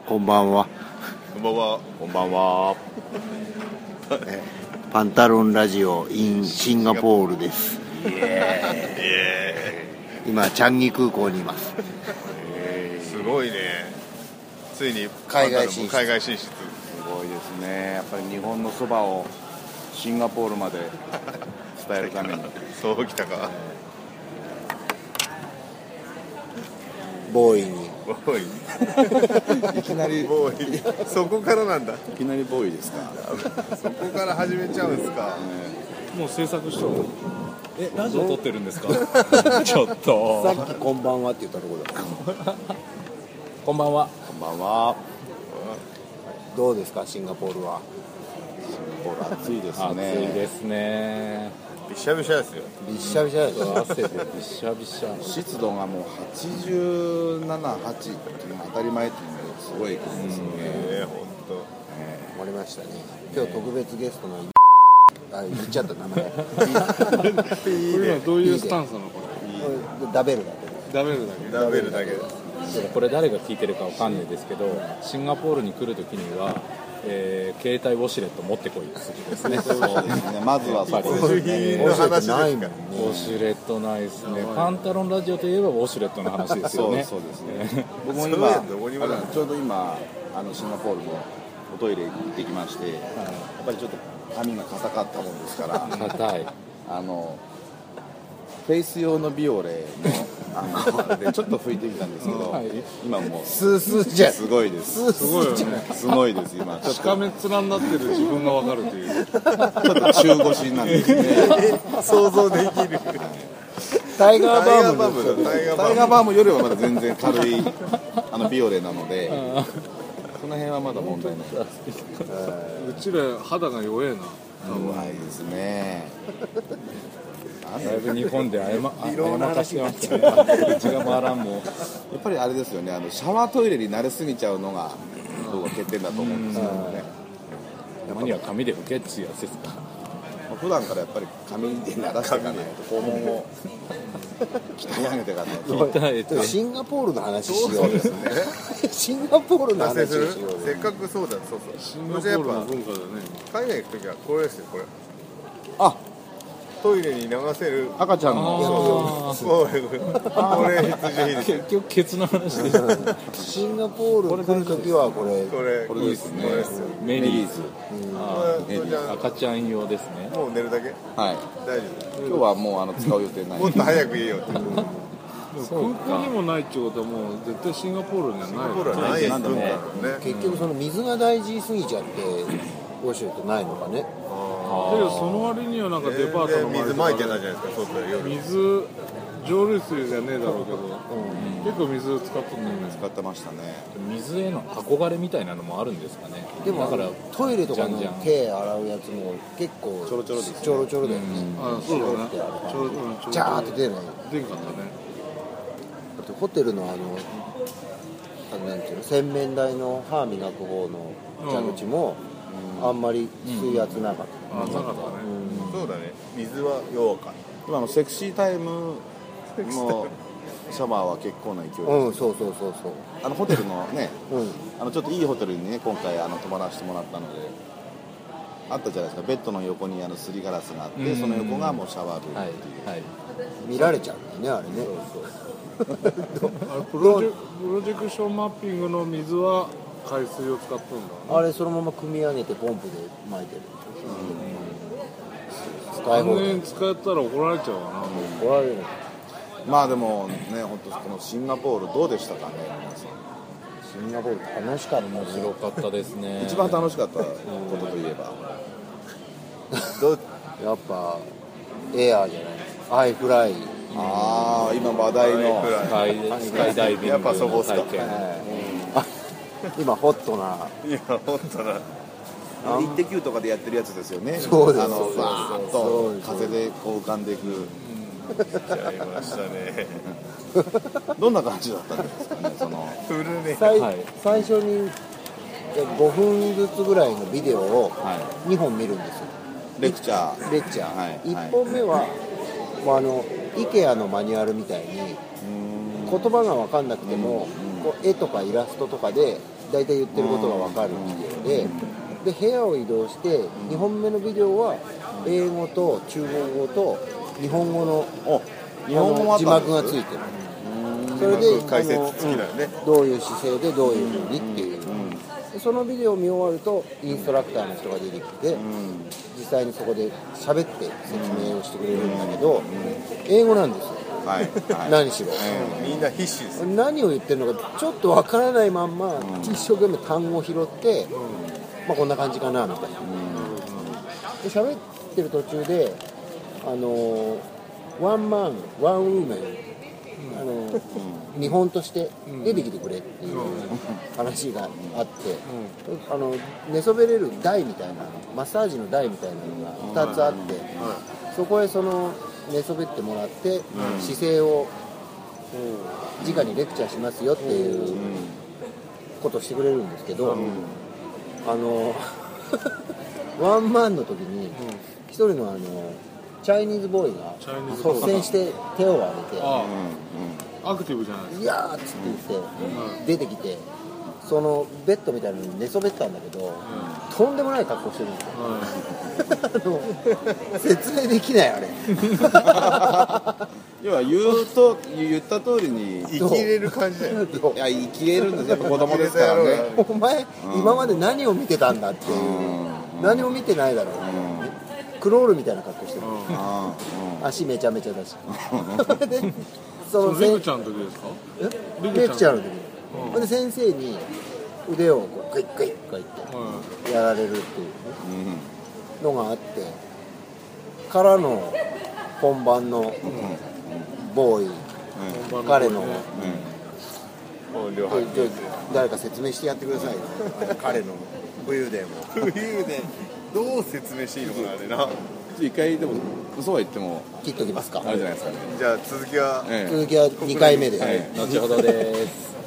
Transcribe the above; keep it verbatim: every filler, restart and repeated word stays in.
こんばんは。 こんばんは。 こんばんは。 パンタロンラジオ in シンガポールです。 イエーイ。 今チャンギ空港にいます。 すごいね。ついに海外進出。 海外進出。 すごいですね。やっぱり日本のそばをシンガポールまで伝えるために。 そうきたか。 ボーイに。 ボーイ。 いきなりボーイ。そこからなんだ。いきなりボーイですか。 そこから始めちゃうんですか。 もう制作したの？え、ラジオ撮ってるんですか？ちょっと。 さっきこんばんはって言ったところだ。 こんばんは。 こんばんは。 どうですかシンガポールは？ シンガポール暑いですね。 暑いですね。 びしゃびしゃですよ。 びっしゃびしゃですよ。 汗でびしゃびしゃ。 湿度がもうはちじゅうなな、はちっていうのが当たり前っていうのがすごいことですね。 ええ、本当。 終わりましたね。今日特別ゲストのあ言っちゃった名前。 これはどういうスタンスなのこれ？ ダベルだダベルだけ。 ダベルだけ。 これ誰が聞いてるかわかんないですけど、シンガポールに来るときには、えー、携帯ウォシュレット持ってこいですね。 そうですね。まずはそこ必需品の話ですか。 ウォシュレットないですね。パンタロンラジオといえばウォシュレットの話ですよね。 そうですね。僕も今あのちょうど今あのシンガポールのおトイレ行ってきまして、やっぱりちょっと髪が硬かったもんですから硬い。 あのフェイス用のビオレのあのでちょっと拭いてみたんですけど、はい、今もうスースーじゃん。 すごいです。 すごいよね。 すごいです今。 しかめっ面になってる自分がわかるという。 ちょっと中腰なんですね。 想像できる。 タイガーバームタイガーバームタイガーバームよりはまだ全然軽いあのビオレなので、その辺はまだ問題ない。 うちら肌が弱えな。 うまいですね。 だいぶ日本で謝謝かしてましたね。うちが回らんもやっぱりあれですよね。あのシャワートイレに慣れすぎちゃうのが僕は欠点だと思うんですけどね。 たまには紙で拭けっつうやつですか。 普段からやっぱり紙で慣らしていかないと肛門を鍛え上げていかないと。 鍛えて。 シンガポールの話しようですね。シンガポールの話をしよう。 せっかくそうだ、そうそう。 シンガポールの文化だね。 海外行くときはこれですよ、これ。 あ、 トイレに流せる赤ちゃんの。 そうこれ必需品です。 結局ケツの話です。 シンガポール来るときはこれこれこれですね。 メリーズ。 あ赤ちゃん用ですね。 もう寝るだけ。 はい。 大丈今日はもうあの使う予定ない。 夫。もっと早く言えよって。 空港にもないってことはもう絶対シンガポールにはない。 シンガポールはないですなんでもね。 結局その水が大事すぎちゃってウォシュレットないのかね。 だけどその割にはなんかデパートの水まいてないじゃないですか、外で夜。 水蒸留水じゃねえだろうけど、結構水使ってるんだよね。 使ってましたね。 水への憧れみたいなのもあるんですかね。 でもだからトイレとかのじゃんじゃん手洗うやつも結構ちょろちょろですねちょろちょろだよね。 あ、そうだね。ちょろちょろジャーって出ない。 出んかったね。 だってホテルのあのあのなんていうの洗面台の歯磨く方の蛇口もあんまり水圧なかった。 あ、なかったね。 そうだね。水は弱かっ今のセクシータイムのシャワーは結構な勢いです。 うん、そうそうそうそう。 あのホテルのね、 うん。 あのちょっといいホテルにね今回あの泊まらせてもらったので、あったじゃないですか。ベッドの横にあのすりガラスがあって、その横がもうシャワールームはいっていう。 はい。 見られちゃうんだよねあれね。 あれプロジェプロジェクションマッピングの水は海水を使ってるんだ。 あれそのまま組み上げてポンプで巻いてる。使いあの放題。 辺使ったら怒られちゃうかな。 怒られる。 まあでもね、本当このシンガポールどうでしたかね、皆さん。 シンガポール楽しかったね。 面白かったですね。 一番楽しかったことといえば、 どうやっぱエアーじゃない。アイフライ。 ああ今話題のスカイスカイダイビングやっぱそこっすかの体験。 あ今ホットな。 た。いや、本当だ。 イッテ Q とかでやってるやつですよね。 そうですあのバーッと風でこう浮かんでいく。 ちゃいましたね。 どんな感じだったんですかね、その。 フルね。 最はい最初にごふんずつぐらいのビデオをはにほん見るんですよ。 レクチャー。 レクチャー、 はいいっぽんめは、もうあの IKEA のマニュアルみたいに言葉が分かんなくても、こう絵とかイラストとかで大体言ってることが分かるビデオで、で部屋を移動してにほんめのビデオは英語と中国語と日本語の日本語もあった字幕がついてる。それで解説付きだよね、 どういう姿勢でどういう風にっていう、でそのビデオを見終わるとインストラクターの人が出てきて、実際にそこで喋って説明をしてくれるんだけど、英語なんですよ、 はいはい、 何しろ、 みんな必死ですよ。 何を言ってるのかちょっとわからないまんま、一生懸命単語を拾って、まあ、こんな感じかなみたいな、で喋ってる途中であのワンマンワンウーメンあの見本として出てきてくれっていう話があって、あの寝そべれる台みたいなマッサージの台みたいなのがふたつあって、そこへその寝そべってもらって姿勢を直にレクチャーしますよっていうことをしてくれるんですけど、あのワンマンの時に一人のあのチャイニーズボーイが率先して手を挙げて、 アクティブじゃないですか。 いやーっつって言って出てきて、そのベッドみたいなのに寝そべったんだけど、とんでもない格好してるんですよ、あの説明できないあれ要は言うと言った通りに生きれる感じだよ。 いや生きれるんですよ、やっぱ子供ですからね。 お前、今まで何を見てたんだっていう、何も見てないだろう、クロールみたいな格好してる、足めちゃめちゃだしでそのレクチャーの時ですか？ えレクチャーの時に、うん、で先生に腕をこうグイッグイッグイってやられるっていうのがあって、からの本番のボーイ、うん、彼の、うんうん、 誰か説明してやってくださいよ彼の武勇伝を武勇伝どう説明していいのかなあれな。 一回でも嘘は言っても切っときますか。 あれじゃないですかね。 じゃあ続きは、 続きはにかいめで、 はい、後ほどです